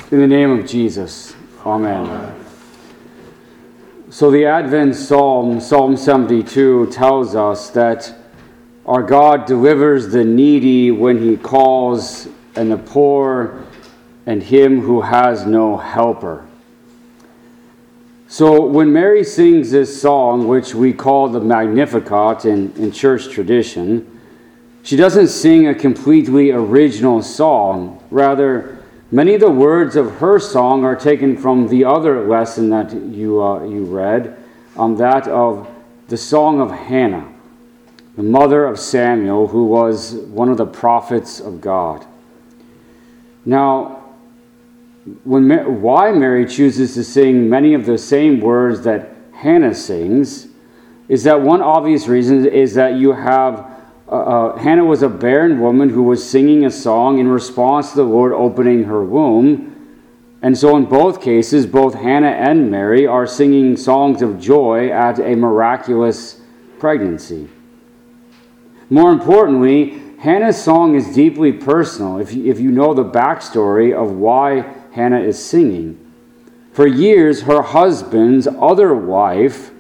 In the name of Jesus, Amen. So the Advent Psalm, Psalm 72, tells us that our God delivers the needy when he calls, and the poor, and him who has no helper. So when Mary sings this song, which we call the Magnificat in church tradition, she doesn't sing a completely original song. Rather, many of the words of her song are taken from the other lesson that you read, that of the Song of Hannah, the mother of Samuel, who was one of the prophets of God. Now, why Mary chooses to sing many of the same words that Hannah sings is that one obvious reason is that you have Hannah was a barren woman who was singing a song in response to the Lord opening her womb. And so in both cases, both Hannah and Mary are singing songs of joy at a miraculous pregnancy. More importantly, Hannah's song is deeply personal if you know the backstory of why Hannah is singing. For years, her husband's other wife,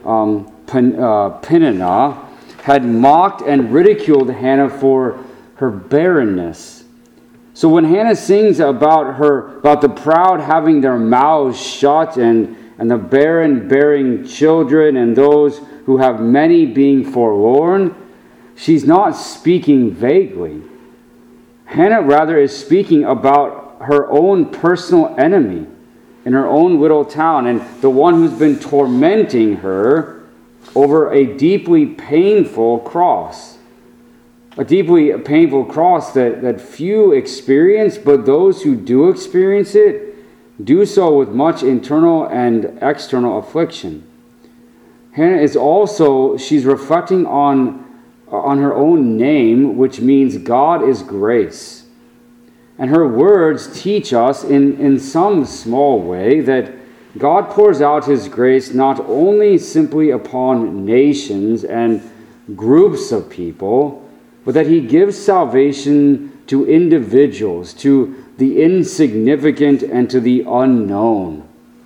Peninnah, had mocked and ridiculed Hannah for her barrenness. So when Hannah sings about the proud having their mouths shut and the barren bearing children and those who have many being forlorn, she's not speaking vaguely. Hannah rather is speaking about her own personal enemy in her own little town, and the one who's been tormenting her over a deeply painful cross. A deeply painful cross that few experience, but those who do experience it do so with much internal and external affliction. Hannah is also, she's reflecting on her own name, which means God is grace. And her words teach us in some small way that God pours out his grace not only simply upon nations and groups of people, but that he gives salvation to individuals, to the insignificant and to the unknown.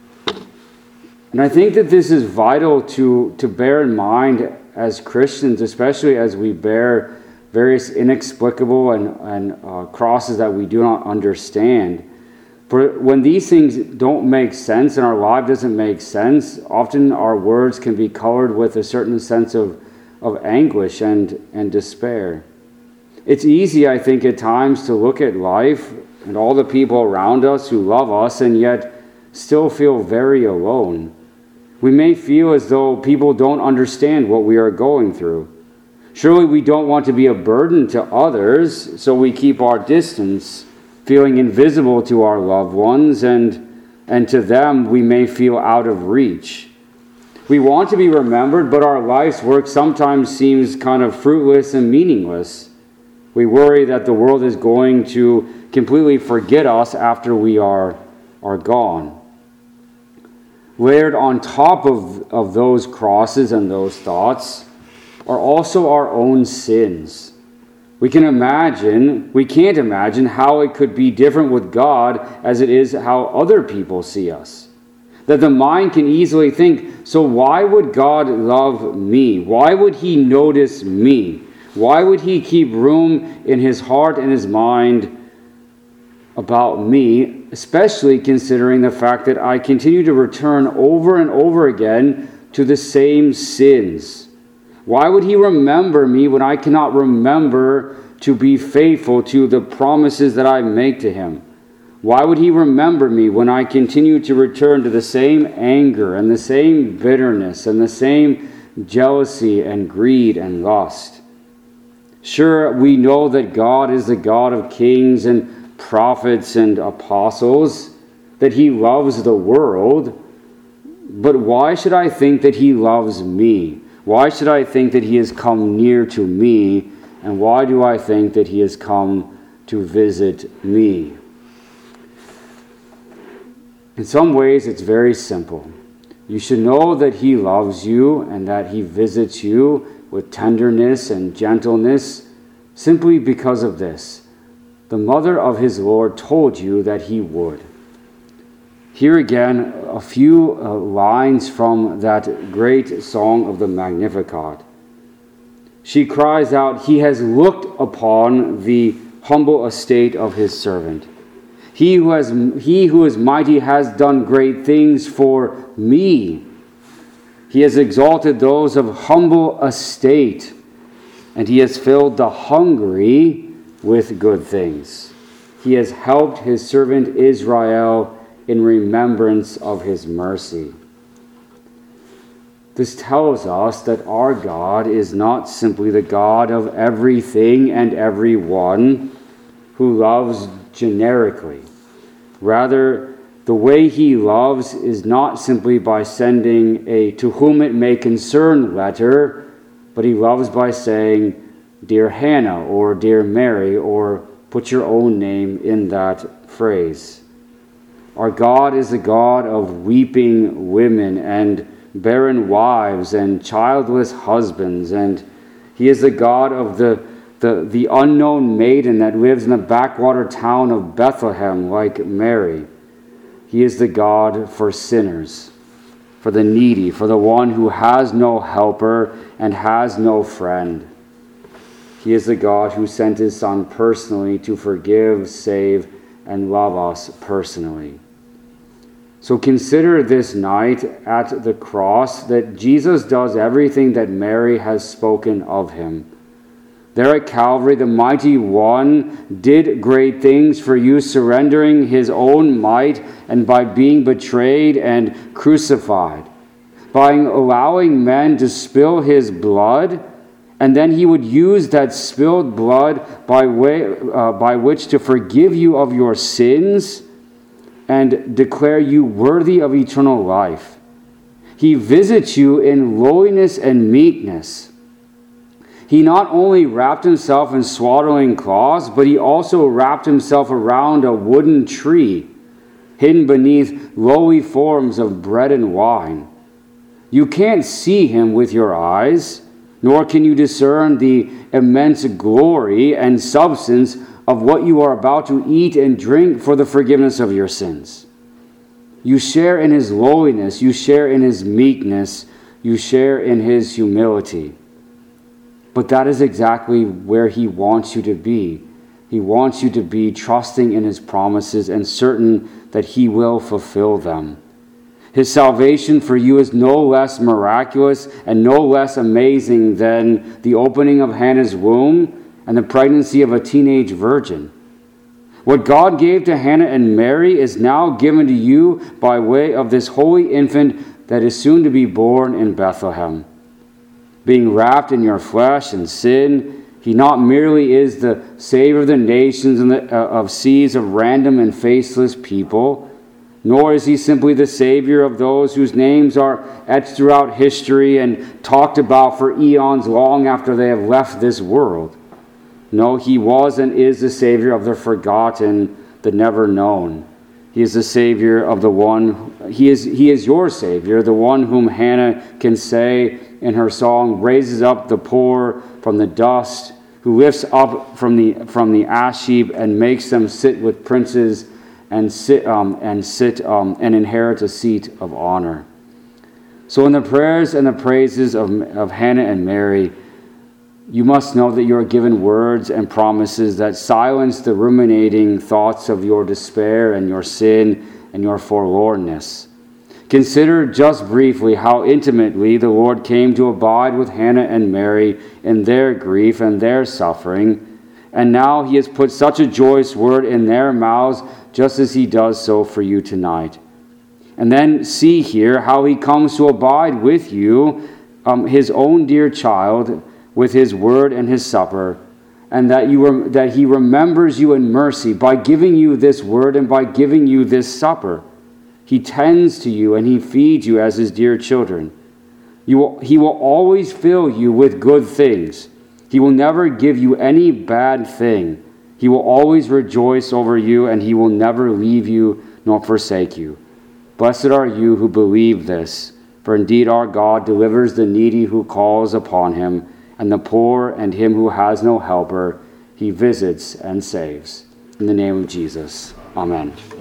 And I think that this is vital to bear in mind as Christians, especially as we bear various inexplicable and crosses that we do not understand. For when these things don't make sense and our life doesn't make sense, often our words can be colored with a certain sense of anguish and despair. It's easy, I think, at times to look at life and all the people around us who love us and yet still feel very alone. We may feel as though people don't understand what we are going through. Surely we don't want to be a burden to others, so we keep our distance, feeling invisible to our loved ones, and to them we may feel out of reach. We want to be remembered, but our life's work sometimes seems kind of fruitless and meaningless. We worry that the world is going to completely forget us after we are gone. Layered on top of those crosses and those thoughts are also our own sins. We can't imagine how it could be different with God as it is how other people see us. That the mind can easily think, so why would God love me? Why would he notice me? Why would he keep room in his heart and his mind about me, especially considering the fact that I continue to return over and over again to the same sins? Why would he remember me when I cannot remember to be faithful to the promises that I make to him? Why would he remember me when I continue to return to the same anger and the same bitterness and the same jealousy and greed and lust? Sure, we know that God is the God of kings and prophets and apostles, that he loves the world, but why should I think that he loves me? Why should I think that he has come near to me? And why do I think that he has come to visit me? In some ways, it's very simple. You should know that he loves you and that he visits you with tenderness and gentleness simply because of this. The mother of his Lord told you that he would. Here again, a few lines from that great song of the Magnificat. She cries out, "He has looked upon the humble estate of his servant. He who is mighty has done great things for me. He has exalted those of humble estate, and he has filled the hungry with good things. He has helped his servant Israel in remembrance of his mercy." This tells us that our God is not simply the God of everything and everyone who loves generically. Rather, the way he loves is not simply by sending a "to whom it may concern" letter, but he loves by saying, "Dear Hannah," or "Dear Mary," or put your own name in that phrase. Our God is a God of weeping women and barren wives and childless husbands, and he is the God of the unknown maiden that lives in the backwater town of Bethlehem like Mary. He is the God for sinners, for the needy, for the one who has no helper and has no friend. He is the God who sent his Son personally to forgive, save, and love us personally. So consider this night at the cross that Jesus does everything that Mary has spoken of him. There at Calvary, the mighty one did great things for you, surrendering his own might and by being betrayed and crucified, by allowing men to spill his blood, and then he would use that spilled blood by which to forgive you of your sins and declare you worthy of eternal life. He visits you in lowliness and meekness. He not only wrapped himself in swaddling cloths, but he also wrapped himself around a wooden tree, hidden beneath lowly forms of bread and wine. You can't see him with your eyes, nor can you discern the immense glory and substance of what you are about to eat and drink for the forgiveness of your sins. You share in his lowliness, you share in his meekness, you share in his humility. But that is exactly where he wants you to be. He wants you to be trusting in his promises and certain that he will fulfill them. His salvation for you is no less miraculous and no less amazing than the opening of Hannah's womb and the pregnancy of a teenage virgin. What God gave to Hannah and Mary is now given to you by way of this holy infant that is soon to be born in Bethlehem. Being wrapped in your flesh and sin, he not merely is the Savior of the nations and of seas of random and faceless people, nor is he simply the Savior of those whose names are etched throughout history and talked about for eons long after they have left this world. No, he was and is the Savior of the forgotten, the never known. He is the Savior of the one, he is your Savior, the one whom Hannah can say in her song, raises up the poor from the dust, who lifts up from the ash heap and makes them sit with princes and inherit a seat of honor. So in the prayers and the praises of Hannah and Mary, you must know that you are given words and promises that silence the ruminating thoughts of your despair and your sin and your forlornness. Consider just briefly how intimately the Lord came to abide with Hannah and Mary in their grief and their suffering, and now he has put such a joyous word in their mouths just as he does so for you tonight. And then see here how he comes to abide with you, his own dear child, with his word and his supper, and that he remembers you in mercy by giving you this word and by giving you this supper. He tends to you and he feeds you as his dear children. He will always fill you with good things. He will never give you any bad thing. He will always rejoice over you, and he will never leave you nor forsake you. Blessed are you who believe this, for indeed our God delivers the needy who calls upon him, and the poor and him who has no helper he visits and saves. In the name of Jesus, amen.